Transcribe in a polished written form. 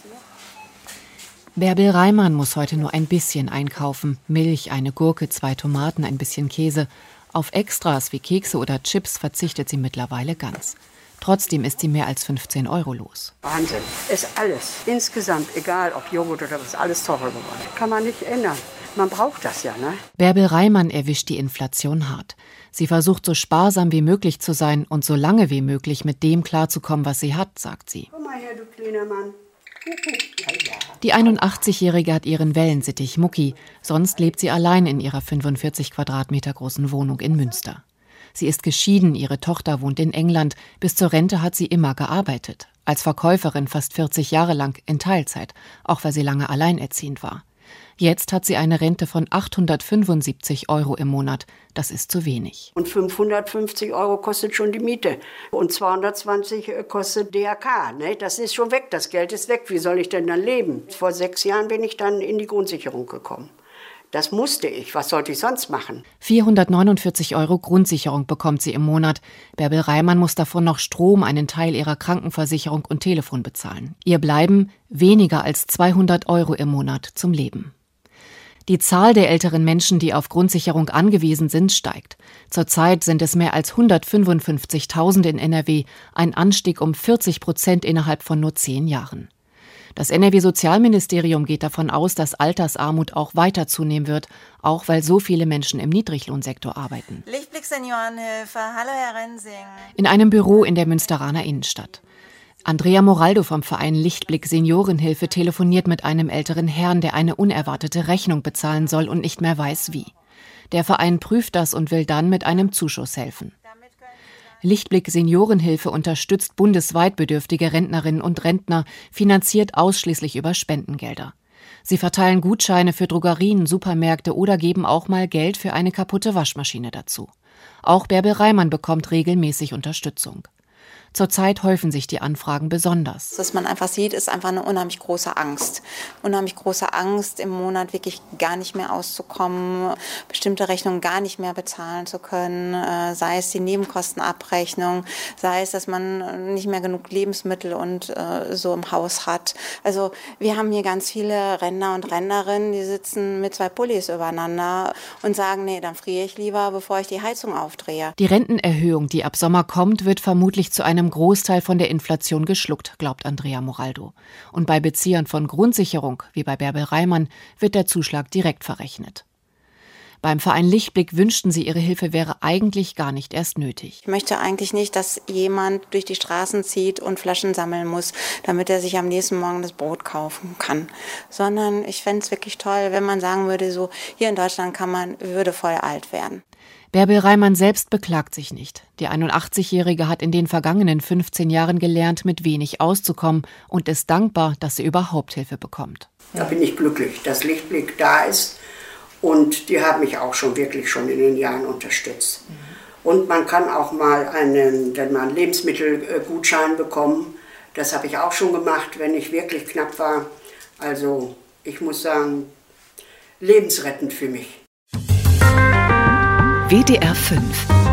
Bärbel Reimann muss heute nur ein bisschen einkaufen. Milch, eine Gurke, 2 Tomaten, ein bisschen Käse. Auf Extras wie Kekse oder Chips verzichtet sie mittlerweile ganz. Trotzdem ist sie mehr als 15 € los. Wahnsinn. Ist alles. Insgesamt, egal ob Joghurt oder was, alles teurer geworden. Kann man nicht ändern. Man braucht das ja, ne? Bärbel Reimann erwischt die Inflation hart. Sie versucht so sparsam wie möglich zu sein und so lange wie möglich mit dem klarzukommen, was sie hat, sagt sie. Komm mal her, du kleiner Mann. Die 81-Jährige hat ihren Wellensittich Mucki. Sonst lebt sie allein in ihrer 45 Quadratmeter großen Wohnung in Münster. Sie ist geschieden, ihre Tochter wohnt in England. Bis zur Rente hat sie immer gearbeitet. Als Verkäuferin fast 40 Jahre lang in Teilzeit, auch weil sie lange alleinerziehend war. Jetzt hat sie eine Rente von 875 € im Monat. Das ist zu wenig. Und 550 € kostet schon die Miete. Und 220 kostet DRK. Ne? Das ist schon weg, das Geld ist weg. Wie soll ich denn dann leben? Vor 6 Jahren bin ich dann in die Grundsicherung gekommen. Das musste ich. Was sollte ich sonst machen? 449 € Grundsicherung bekommt sie im Monat. Bärbel Reimann muss davon noch Strom, einen Teil ihrer Krankenversicherung und Telefon bezahlen. Ihr bleiben weniger als 200 € im Monat zum Leben. Die Zahl der älteren Menschen, die auf Grundsicherung angewiesen sind, steigt. Zurzeit sind es mehr als 155.000 in NRW, ein Anstieg um 40% innerhalb von nur 10 Jahren. Das NRW-Sozialministerium geht davon aus, dass Altersarmut auch weiter zunehmen wird, auch weil so viele Menschen im Niedriglohnsektor arbeiten. Lichtblick Seniorenhilfe, hallo Herr Rensing. In einem Büro in der Münsteraner Innenstadt. Andrea Moraldo vom Verein Lichtblick Seniorenhilfe telefoniert mit einem älteren Herrn, der eine unerwartete Rechnung bezahlen soll und nicht mehr weiß wie. Der Verein prüft das und will dann mit einem Zuschuss helfen. Lichtblick Seniorenhilfe unterstützt bundesweit bedürftige Rentnerinnen und Rentner, finanziert ausschließlich über Spendengelder. Sie verteilen Gutscheine für Drogerien, Supermärkte oder geben auch mal Geld für eine kaputte Waschmaschine dazu. Auch Bärbel Reimann bekommt regelmäßig Unterstützung. Zurzeit häufen sich die Anfragen besonders. Was man einfach sieht, ist einfach eine unheimlich große Angst. Unheimlich große Angst, im Monat wirklich gar nicht mehr auszukommen, bestimmte Rechnungen gar nicht mehr bezahlen zu können, sei es die Nebenkostenabrechnung, sei es, dass man nicht mehr genug Lebensmittel und so im Haus hat. Also wir haben hier ganz viele Rentner und Rentnerinnen, die sitzen mit 2 Pullis übereinander und sagen, nee, dann friere ich lieber, bevor ich die Heizung aufdrehe. Die Rentenerhöhung, die ab Sommer kommt, wird vermutlich zu einem Großteil von der Inflation geschluckt, glaubt Andrea Moraldo. Und bei Beziehern von Grundsicherung, wie bei Bärbel Reimann, wird der Zuschlag direkt verrechnet. Beim Verein Lichtblick wünschten sie, ihre Hilfe wäre eigentlich gar nicht erst nötig. Ich möchte eigentlich nicht, dass jemand durch die Straßen zieht und Flaschen sammeln muss, damit er sich am nächsten Morgen das Brot kaufen kann. Sondern ich fände es wirklich toll, wenn man sagen würde, so hier in Deutschland kann man würdevoll alt werden. Bärbel Reimann selbst beklagt sich nicht. Die 81-Jährige hat in den vergangenen 15 Jahren gelernt, mit wenig auszukommen und ist dankbar, dass sie überhaupt Hilfe bekommt. Da bin ich glücklich, dass Lichtblick da ist und die haben mich auch wirklich schon in den Jahren unterstützt. Und man kann auch mal einen Lebensmittelgutschein bekommen. Das habe ich auch schon gemacht, wenn ich wirklich knapp war. Also ich muss sagen, lebensrettend für mich. WDR 5